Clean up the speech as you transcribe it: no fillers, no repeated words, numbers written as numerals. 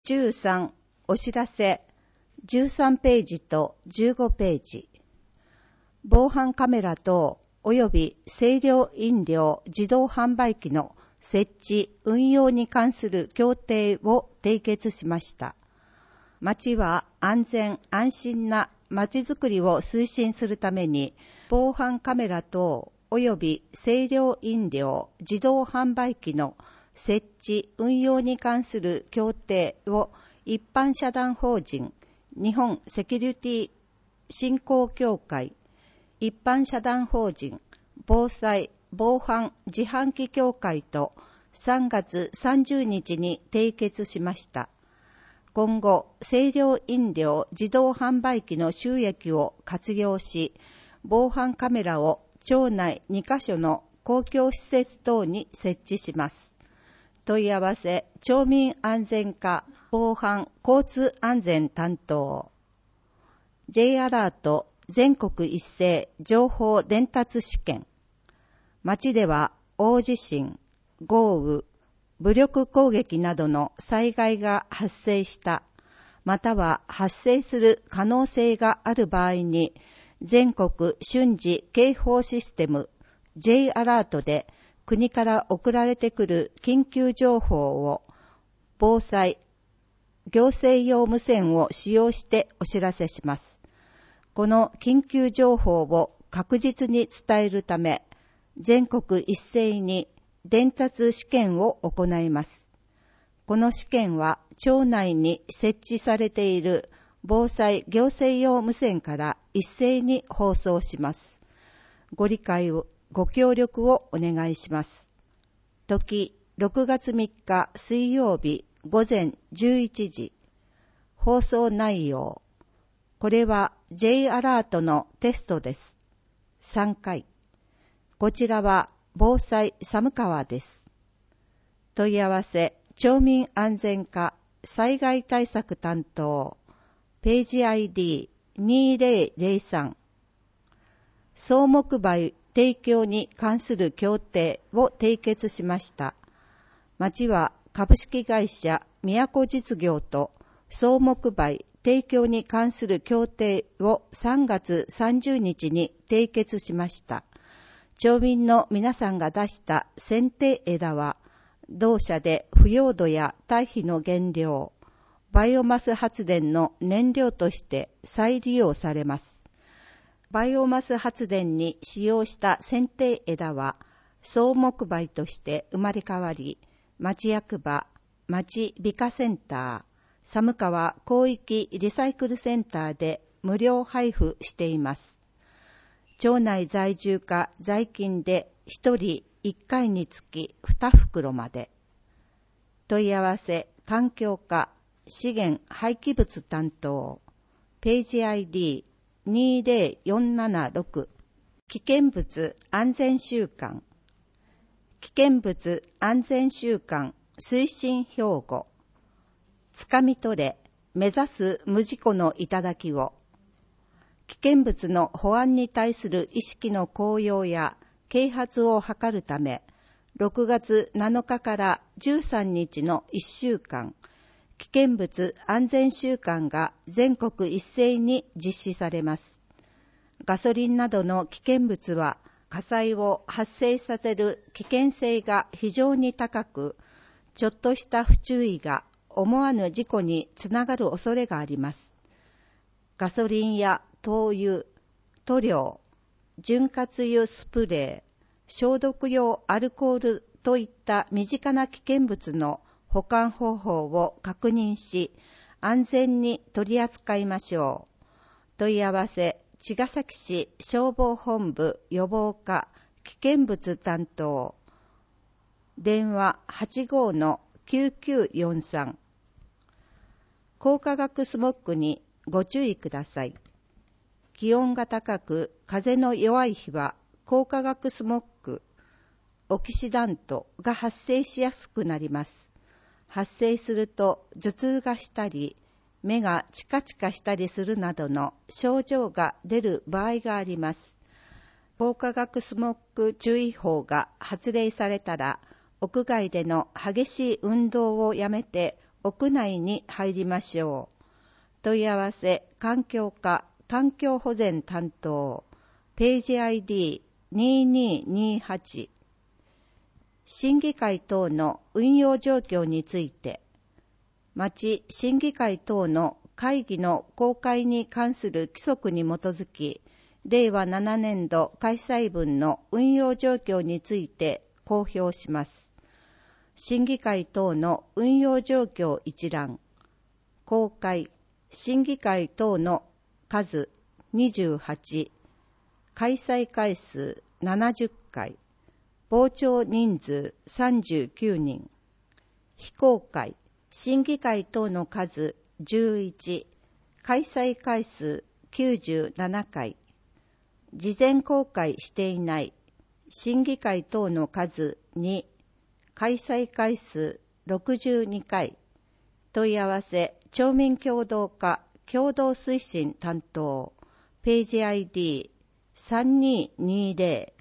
13お知らせ13ページと15ページ。防犯カメラ等及び清涼飲料自動販売機の設置運用に関する協定を締結しました。町は安全安心な町づくりを推進するために防犯カメラ等及び清涼飲料自動販売機の設置運用に関する協定を一般社団法人日本セキュリティ振興協会一般社団法人防災防犯自販機協会と3月30日に締結しました。今後、清涼飲料自動販売機の収益を活用し、防犯カメラを町内2カ所の公共施設等に設置します。問い合わせ、町民安全課防犯交通安全担当 J アラート全国一斉情報伝達試験。町では大地震、豪雨、武力攻撃などの災害が発生した、または発生する可能性がある場合に、全国瞬時警報システム J アラートで国から送られてくる緊急情報を防災、行政用無線を使用してお知らせします。この緊急情報を確実に伝えるため、全国一斉に伝達試験を行います。この試験は町内に設置されている防災行政用無線から一斉に放送します。ご理解を、ご協力をお願いします。時、6月3日水曜日午前11時。放送内容。これは J アラートのテストです。3回。こちらは防災寒川です。問い合わせ、町民安全課災害対策担当、ページ ID2003、草木灰提供に関する協定を締結しました。町は株式会社都実業と草木灰提供に関する協定を3月30日に締結しました。町民の皆さんが出した剪定枝は、同社で腐葉土や堆肥の原料、バイオマス発電の燃料として再利用されます。バイオマス発電に使用した剪定枝は、草木灰として生まれ変わり、町役場、町美化センター、寒川広域リサイクルセンターで無料配布しています。町内在住か在勤で1人1回につき2袋まで。問い合わせ、環境課、資源廃棄物担当、ページ ID20476、危険物安全週間、危険物安全週間推進標語、つかみ取れ、目指す無事故の頂を、危険物の保安に対する意識の高揚や啓発を図るため、6月7日から13日の1週間、危険物安全週間が全国一斉に実施されます。ガソリンなどの危険物は火災を発生させる危険性が非常に高く、ちょっとした不注意が思わぬ事故につながる恐れがあります。ガソリンや灯油、塗料、潤滑油スプレー、消毒用アルコールといった身近な危険物の保管方法を確認し、安全に取り扱いましょう。問い合わせ、茅ヶ崎市消防本部予防課危険物担当。電話85-9943。光化学スモッグにご注意ください。気温が高く、風の弱い日は、光化学スモッグ、オキシダントが発生しやすくなります。発生すると、頭痛がしたり、目がチカチカしたりするなどの症状が出る場合があります。光化学スモッグ注意報が発令されたら、屋外での激しい運動をやめて、 屋内に入りましょう。問い合わせ環境課環境保全担当ページ ID2228 審議会等の運用状況について町審議会等の会議の公開に関する規則に基づき令和7年度開催分の運用状況について公表します。審議会等の運用状況一覧公開審議会等の数28開催回数70回傍聴人数39人非公開審議会等の数11開催回数97回事前公開していない審議会等の数2開催回数62回問い合わせ町民協働課共同推進担当ページ ID3220